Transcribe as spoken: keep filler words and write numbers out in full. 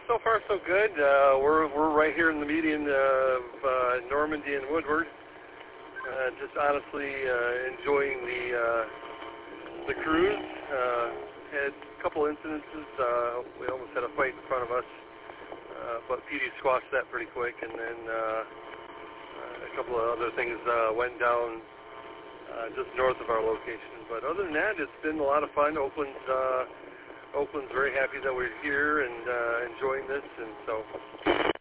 so far so good. Uh, we're we're right here in the median of uh, Normandy and Woodward. Uh, just honestly uh, enjoying the uh, the cruise. Uh, had a couple incidences. Uh, we almost had a fight in front of us, uh, but P D squashed that pretty quick, and then uh, a couple of other things uh, went down uh, just north of our location. But other than that, it's been a lot of fun. Oakland's uh, Oakland's very happy that we're here and uh, enjoying this, and so